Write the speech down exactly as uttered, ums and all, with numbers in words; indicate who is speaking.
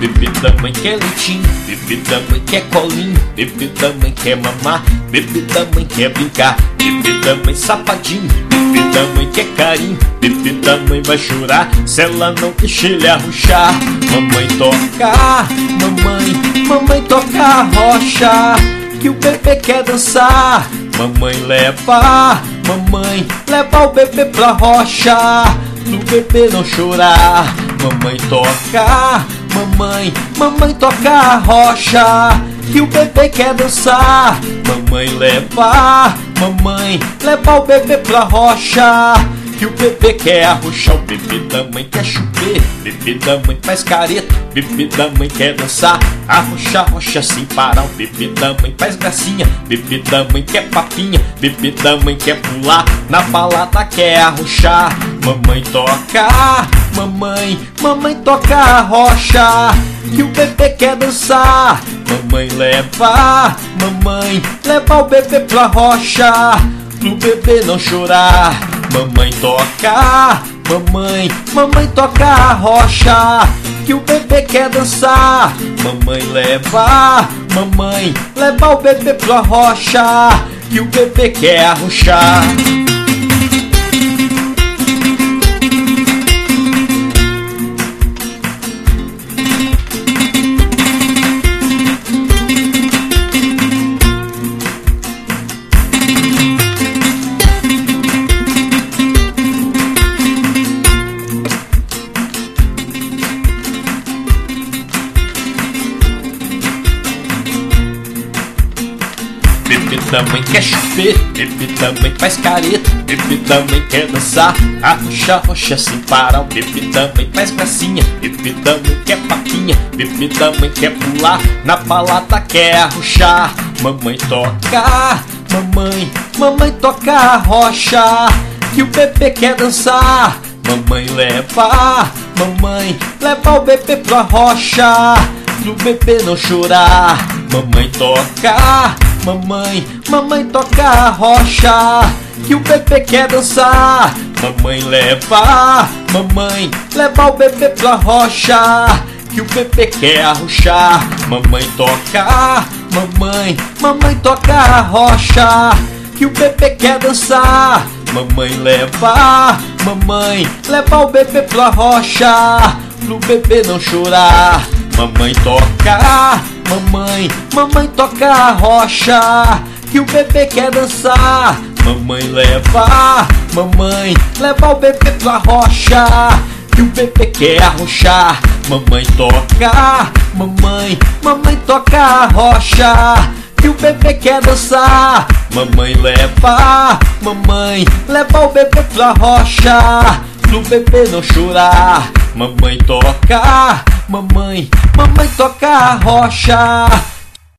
Speaker 1: bebê da mãe quer leitinho, bebê da mãe quer colinho, bebê da mãe quer mamar, bebê da mãe quer brincar, bebê da mãe sapadinho, bebê da mãe quer carinho, bebê da mãe vai chorar se ela não deixa ele arruchar. Mamãe toca, mamãe, mamãe toca a rocha, que o bebê quer dançar. Mamãe leva, mamãe leva o bebê pra rocha, pro bebê não chorar. Mamãe toca, mamãe, mamãe toca a rocha, que o bebê quer dançar. Mamãe leva, mamãe leva o bebê pra rocha, que o bebê quer arrochar. O bebê da mãe quer chover, bebê da mãe faz careta, bebê da mãe quer dançar, arrocha, arrocha sem parar. O bebê da mãe faz gracinha, bebê da mãe quer papinha, bebê da mãe quer pular, na balada quer arrochar. Mamãe toca, mamãe, mamãe toca a rocha, que o bebê quer dançar. Mamãe leva, mamãe leva o bebê pra rocha, pro bebê não chorar. Mamãe toca, mamãe, mamãe toca a rocha, que o bebê quer dançar. Mamãe leva, mamãe leva o bebê pra rocha, que o bebê quer arrochar. Bebê da mãe quer chover, bebê da mãe faz careta, bebê da mãe quer dançar, arrocha, arrocha sem parar. O bebê da mãe faz gracinha, bebê da mãe quer papinha, bebê da mãe quer pular, na balada quer arrochar. Mamãe toca, mamãe, mamãe toca a rocha, que o bebê quer dançar. Mamãe leva, mamãe leva o bebê pra rocha, pro bebê não chorar. Mamãe toca, mamãe, mamãe toca a rocha, que o bebê quer dançar. Mamãe leva, mamãe leva o bebê pra rocha, que o bebê quer arrochar. Mamãe toca, mamãe, mamãe toca a rocha, que o bebê quer dançar. Mamãe leva, mamãe leva o bebê pra rocha, pro bebê não chorar. Mamãe toca, mamãe, mamãe toca a rocha, que o bebê quer dançar. Mamãe leva, mamãe leva o bebê pra rocha, que o bebê quer arrochar. Mamãe toca, mamãe, mamãe toca a rocha, que o bebê quer dançar. Mamãe leva, mamãe leva o bebê pra rocha, pro bebê não chorar. Mamãe toca, mamãe, mamãe toca a rocha,